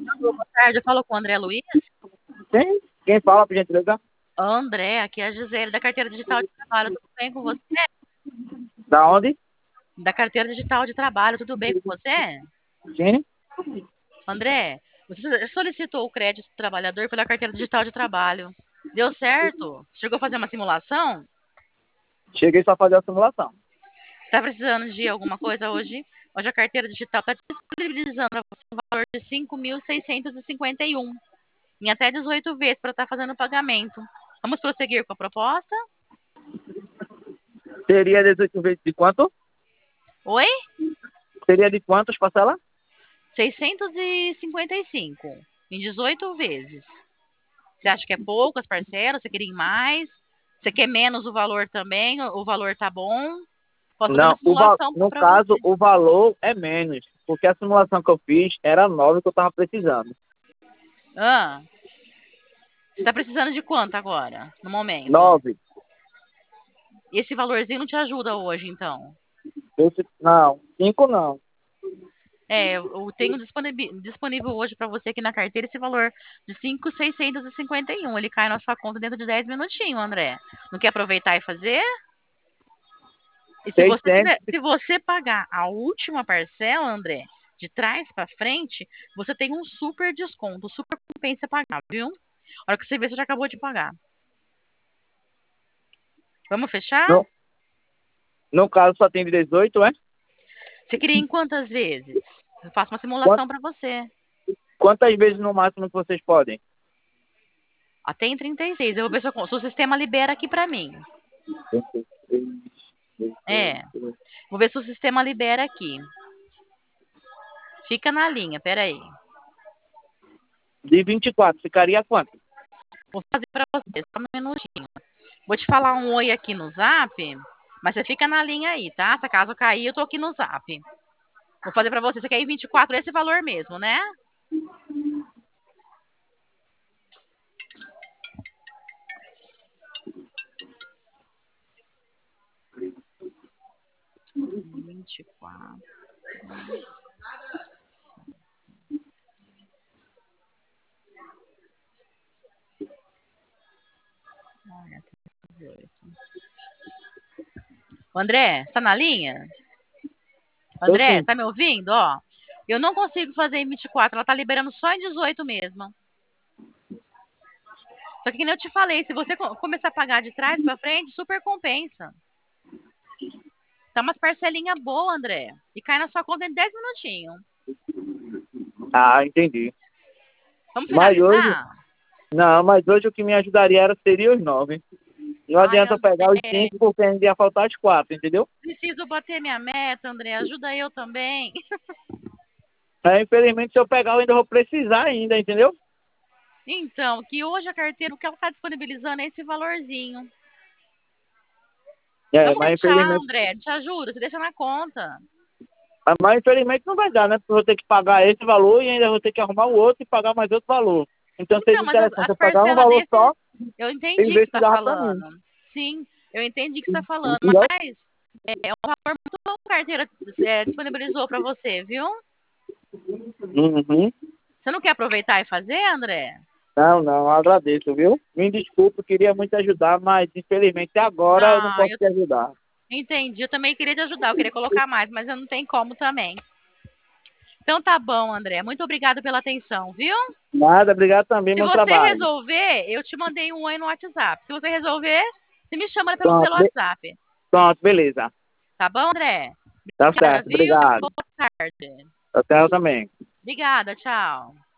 Boa tarde, eu falo com o André Luiz. Quem fala, por gentileza? André, aqui é a Gisele da Carteira Digital de Trabalho. Tudo bem com você? Da onde? Da Carteira Digital de Trabalho, tudo bem com você? Sim. André, você solicitou o crédito do trabalhador pela Carteira Digital de Trabalho. Deu certo? Chegou a fazer uma simulação? Cheguei só a fazer a simulação. Está precisando de alguma coisa hoje? Hoje a Carteira Digital está disponibilizando para você um valor de 5.651 em até 18 vezes para estar fazendo o pagamento. Vamos prosseguir com a proposta? Seria 18 vezes de quanto? Oi? Seria de quantos parcela? 655 em 18 vezes. Você acha que é pouco as parcelas? Você queria em mais? Você quer menos o valor também? O valor tá bom? Posso fazer uma Não, simulação no para você. caso, o valor é menos, porque a simulação que eu fiz era 9 que eu estava precisando. Ah, você está precisando de quanto agora, no momento? 9. Esse valorzinho não te ajuda hoje, então. Não, 5 não. É, eu tenho disponível hoje para você aqui na carteira esse valor de 5.651. Ele cai na sua conta dentro de 10 minutinhos, André. Não quer aproveitar e fazer? E se você 600. tiver, se você pagar a última parcela, André, de trás para frente, você tem um super desconto, super compensa pagar, viu? A hora que você vê, você já acabou de pagar. Vamos fechar? No, no caso, só tem de 18, é? Você queria em quantas vezes? Eu faço uma Quant- simulação para você. Quantas vezes no máximo que vocês podem? Até em 36. Eu vou ver se o sistema libera aqui para mim. É, vou ver se o sistema libera aqui. Fica na linha, peraí. De 24, ficaria quanto? Vou fazer para você, só um minutinho. Vou te falar um oi aqui no Zap, mas você fica na linha aí, tá? Se acaso cair, eu tô aqui no Zap. Vou fazer pra você. Você quer ir 24, esse valor mesmo, né? Vinte e quatro. André, está na linha? Tô André, sim. tá me ouvindo? Ó, eu não consigo fazer em 24, ela tá liberando só em 18 mesmo. Só que nem eu te falei, se você começar a pagar de trás pra frente, super compensa. Tá umas parcelinha boa, André. E cai na sua conta em 10 minutinhos. Ah, entendi. Vamos Mas hoje, finalizar? não, mas hoje o que me ajudaria seria os 9. Não Ai, adianta eu pegar os André, 5 porque ainda ia faltar os 4, entendeu? preciso bater minha meta, André. Ajuda eu também. Infelizmente, se eu pegar, eu ainda vou precisar ainda, entendeu? Então, que hoje a carteira, o que ela está disponibilizando é esse valorzinho. É, Vamos mas deixar, infelizmente, André. Te ajuda, você deixa na conta. não vai dar, né? Porque eu vou ter que pagar esse valor e ainda vou ter que arrumar o outro e pagar mais outro valor. Então seria Então, mas interessante as eu pagar um parcelas valor desse, só eu e entendi o que ver você se está dava pra mim. falando. Sim, eu entendi o que você está falando. Entendeu? Mas é um valor muito bom que a carteira disponibilizou para você, viu? Uhum. Você não quer aproveitar e fazer, André? Não, não, agradeço, viu? Me desculpe, eu queria muito ajudar, mas infelizmente agora eu não Ah, posso te ajudar. entendi. Eu também queria te ajudar, eu queria colocar mais, mas eu não tenho como também. Então tá bom, André. Muito obrigada pela atenção, viu? Nada, obrigado também, Se bom você trabalho. resolver, eu te mandei um oi no WhatsApp. Se você resolver, você me chama Pronto, pelo WhatsApp. pronto, beleza. Tá bom, André? Tá Obrigada, certo, viu? obrigado. Boa tarde. Até eu também. Obrigada, tchau.